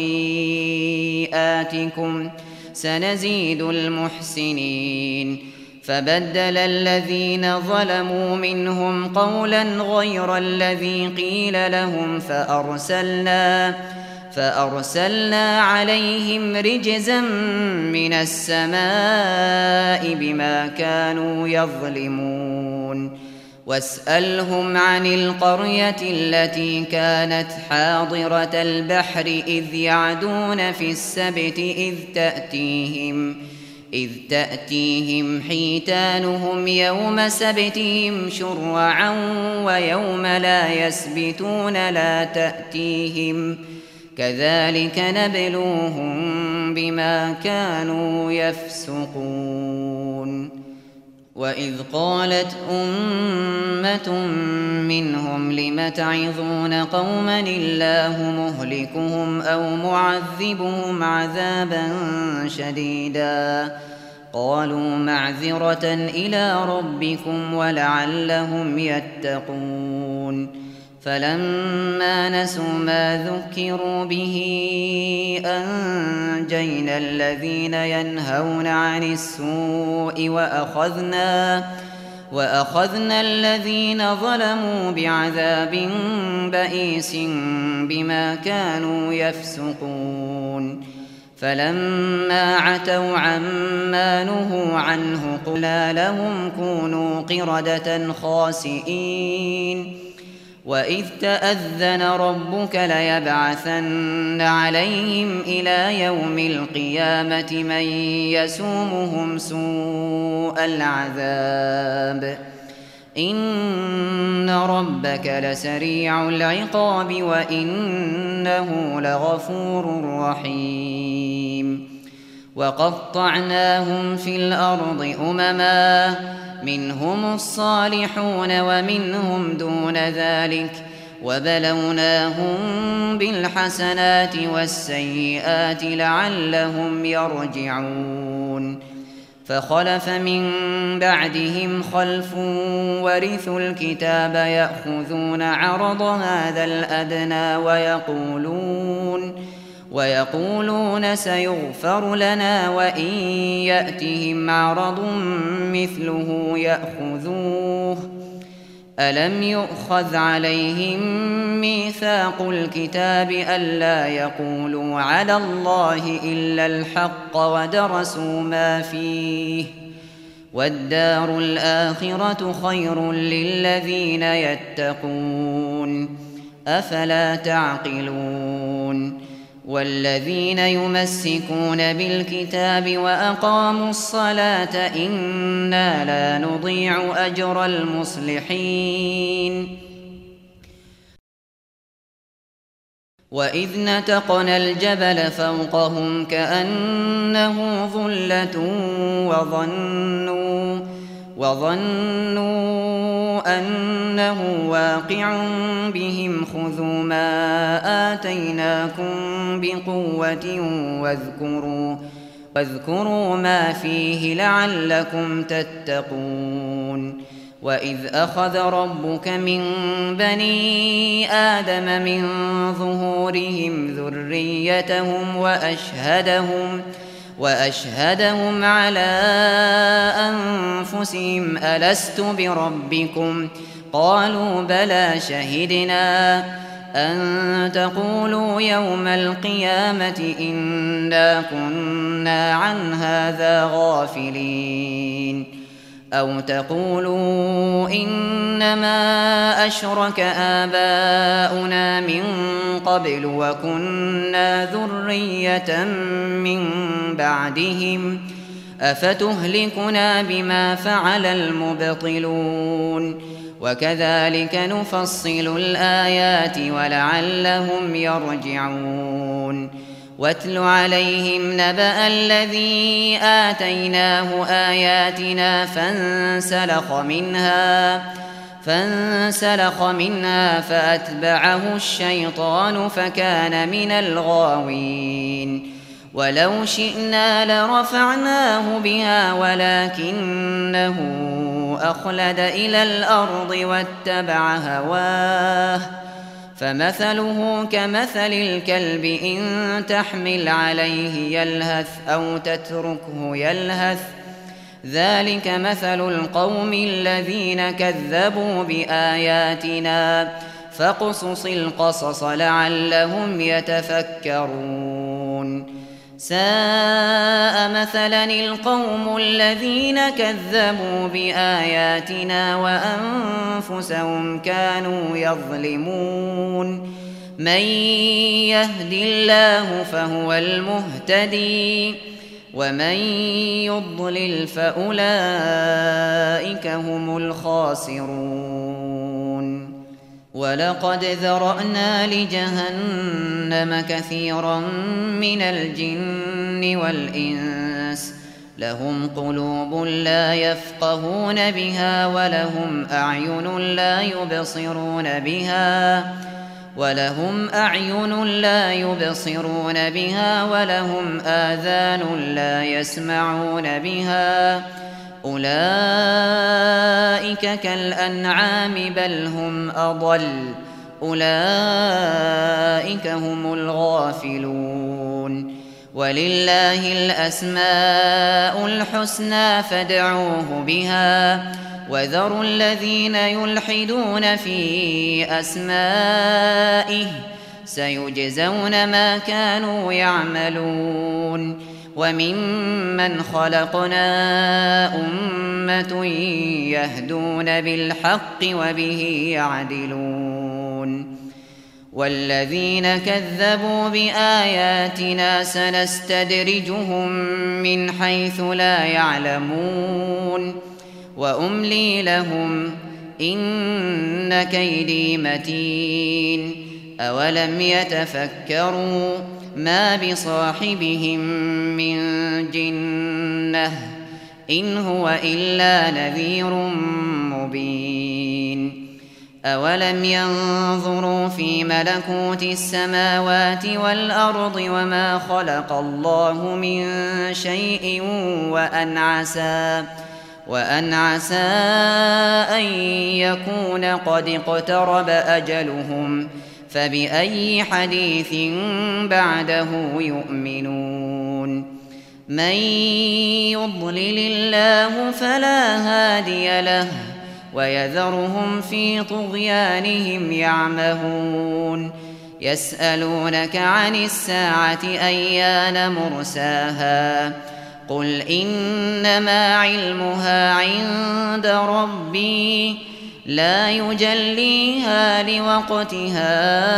خطيئاتكم سنزيد المحسنين. فبدل الذين ظلموا منهم قولا غير الذي قيل لهم فأرسلنا فأرسلنا عليهم رجزا من السماء بما كانوا يظلمون واسألهم عن القرية التي كانت حاضرة البحر إذ يعدون في السبت إذ تأتيهم إذ تأتيهم حيتانهم يوم سبتهم شرعا ويوم لا يسبتون لا تأتيهم كذلك نبلوهم بما كانوا يفسقون وإذ قالت أمة منهم لم تعظون قوما الله مهلكهم أو معذبهم عذابا شديدا قالوا معذرة إلى ربكم ولعلهم يتقون فلما نسوا ما ذكروا به أنجينا الذين ينهون عن السوء وأخذنا, وأخذنا الذين ظلموا بعذاب بئيس بما كانوا يفسقون فلما عتوا عما نهوا عنه قلنا لهم كونوا قردة خاسئين وإذ تأذن ربك ليبعثن عليهم إلى يوم القيامة من يسومهم سوء العذاب إن ربك لسريع العقاب وإنه لغفور رحيم وقطعناهم في الأرض أمما منهم الصالحون ومنهم دون ذلك وبلوناهم بالحسنات والسيئات لعلهم يرجعون فخلف من بعدهم خلف ورثوا الكتاب يأخذون عرض هذا الأدنى ويقولون ويقولون سيغفر لنا وإن يأتهم عرض مثله يأخذوه ألم يؤخذ عليهم ميثاق الكتاب ألا يقولوا على الله إلا الحق ودرسوا ما فيه والدار الآخرة خير للذين يتقون أفلا تعقلون والذين يمسكون بالكتاب وأقاموا الصلاة إنا لا نضيع أجر المصلحين وإذ نتقنا الجبل فوقهم كأنه ظلة وظنوا وظنوا أنه واقع بهم خذوا ما آتيناكم بقوة واذكروا, واذكروا ما فيه لعلكم تتقون وإذ أخذ ربك من بني آدم من ظهورهم ذريتهم وأشهدهم وأشهدهم على أنفسهم ألست بربكم قالوا بلى شهدنا أن تقولوا يوم القيامة إنا كنا عن هذا غافلين أو تقولوا إنما أشرك آباؤنا من قبل وكنا ذرية من بعدهم أفتهلكنا بما فعل المبطلون وكذلك نفصل الآيات ولعلهم يرجعون واتل عليهم نبأ الذي آتيناه آياتنا فانسلخ منها فانسلخ منها فأتبعه الشيطان فكان من الغاوين ولو شئنا لرفعناه بها ولكنه أخلد إلى الأرض واتبع هواه فمثله كمثل الكلب إن تحمل عليه يلهث أو تتركه يلهث ذلك مثل القوم الذين كذبوا بآياتنا فاقصص القصص لعلهم يتفكرون ساء مثلا القوم الذين كذبوا بآياتنا وأنفسهم كانوا يظلمون من يهد الله فهو المهتدي ومن يضلل فأولئك هم الخاسرون ولقد ذرأنا لجهنم كثيرا من الجن والإنس لهم قلوب لا يفقهون بها ولهم أعين لا يبصرون بها ولهم أعين لا يبصرون بها ولهم آذان لا يسمعون بها أولئك كالأنعام بل هم أضل أولئك هم الغافلون ولله الأسماء الحسنى فادعوه بها وذروا الذين يلحدون في أسمائه سيجزون ما كانوا يعملون وممن خلقنا أمة يهدون بالحق وبه يعدلون والذين كذبوا بآياتنا سنستدرجهم من حيث لا يعلمون وأملي لهم إن كيدي متين أولم يتفكروا ما بصاحبهم من جنة إن هو إلا نذير مبين أولم ينظروا في ملكوت السماوات والأرض وما خلق الله من شيء وأن عسى وأن عسى أن يكون قد اقترب أجلهم فبأي حديث بعده يؤمنون من يضلل الله فلا هادي له ويذرهم في طغيانهم يعمهون يسألونك عن الساعة أيان مرساها قل إنما علمها عند ربي لا يجليها لوقتها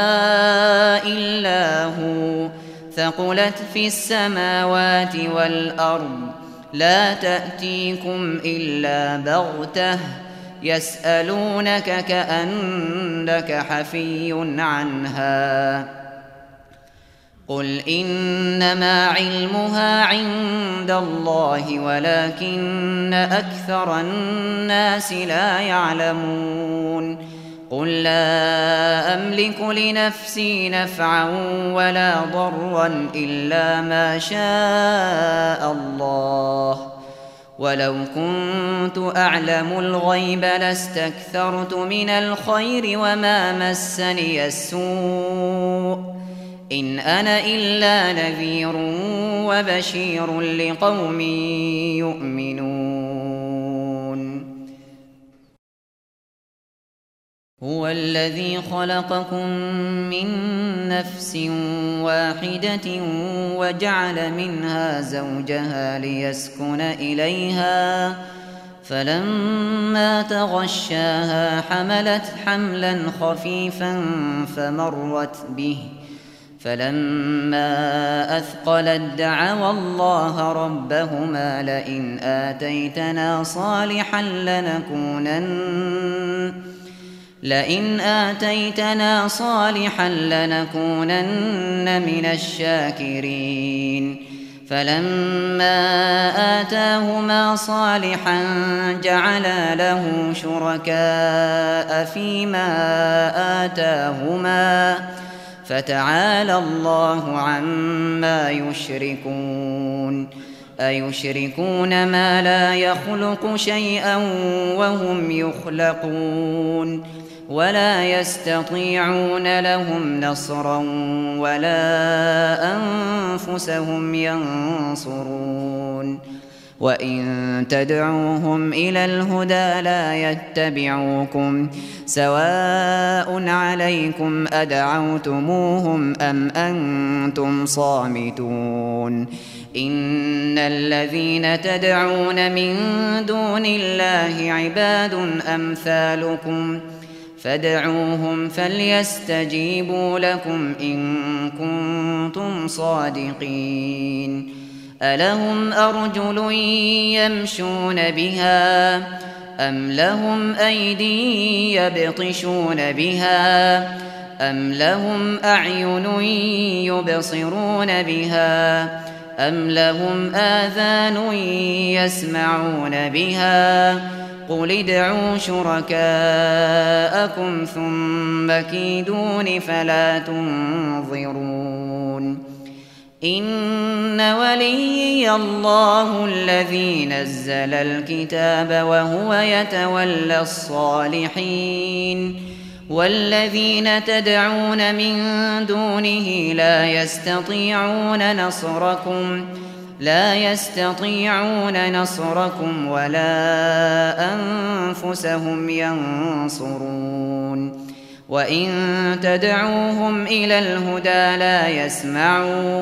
إلا هو ثقلت في السماوات والأرض لا تأتيكم إلا بغتة يسألونك كأنك حفي عنها قل إنما علمها عند الله ولكن أكثر الناس لا يعلمون قل لا أملك لنفسي نفعا ولا ضرا إلا ما شاء الله ولو كنت أعلم الغيب لاستكثرت من الخير وما مسني السوء إن أنا إلا نذير وبشير لقوم يؤمنون هو الذي خلقكم من نفس واحدة وجعل منها زوجها ليسكن إليها فلما تغشاها حملت حملا خفيفا فمرت به فلما أثقلت دعوا الله ربهما لئن آتيتنا صالحا لنكونن لئن آتيتنا صالحا لنكونن من الشاكرين فلما آتاهما صالحا جعلا له شركاء فيما آتاهما فتعالى الله عما يشركون أيشركون ما لا يخلق شيئا وهم يخلقون ولا يستطيعون لهم نصرا ولا أنفسهم ينصرون وإن تدعوهم إلى الهدى لا يتبعوكم سواء عليكم أدعوتموهم أم أنتم صامتون إن الذين تدعون من دون الله عباد أمثالكم فادعوهم فليستجيبوا لكم إن كنتم صادقين ألهم أرجل يمشون بها أم لهم أيدي يبطشون بها أم لهم أعين يبصرون بها أم لهم آذان يسمعون بها قل ادعوا شركاءكم ثم كيدون فلا تنظرون إن وليي الله الذي نزل الكتاب وهو يتولى الصالحين والذين تدعون من دونه لا يستطيعون نصركم لا يستطيعون نصركم ولا أنفسهم ينصرون وإن تدعوهم إلى الهدى لا يسمعوا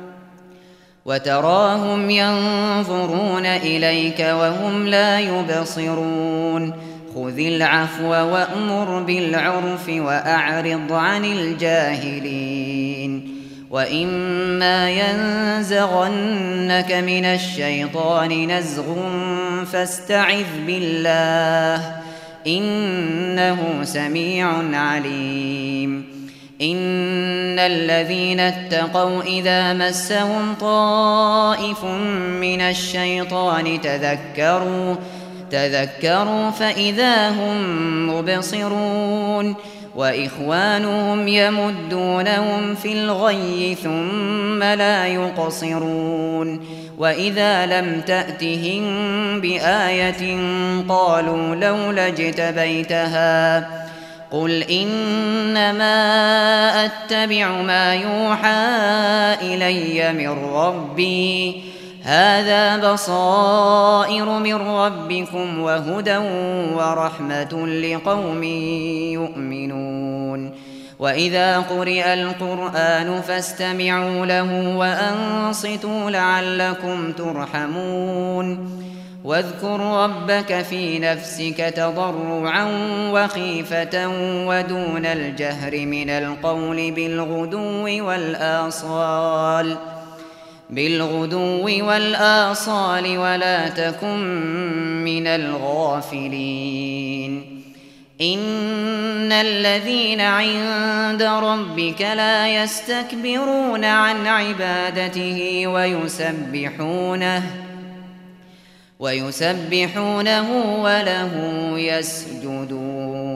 وتراهم ينظرون إليك وهم لا يبصرون خذ العفو وأمر بالعرف وأعرض عن الجاهلين وإما ينزغنك من الشيطان نزغ فاستعذ بالله إنه سميع عليم إن الذين اتقوا إذا مسهم طائف من الشيطان تذكروا تذكروا فإذا هم مبصرون وإخوانهم يمدونهم في الغي ثم لا يقصرون وإذا لم تأتهم بآية قالوا لولا اجتبيتها قل إنما أتبع ما يوحى إلي من ربي هذا بصائر من ربكم وهدى ورحمة لقوم يؤمنون وإذا قرئ القرآن فاستمعوا له وأنصتوا لعلكم ترحمون واذكر ربك في نفسك تضرعا وخيفة ودون الجهر من القول بالغدو والآصال بالغدو والآصال ولا تكن من الغافلين إن الذين عند ربك لا يستكبرون عن عبادته ويسبحونه ويسبحونه وله يسجدون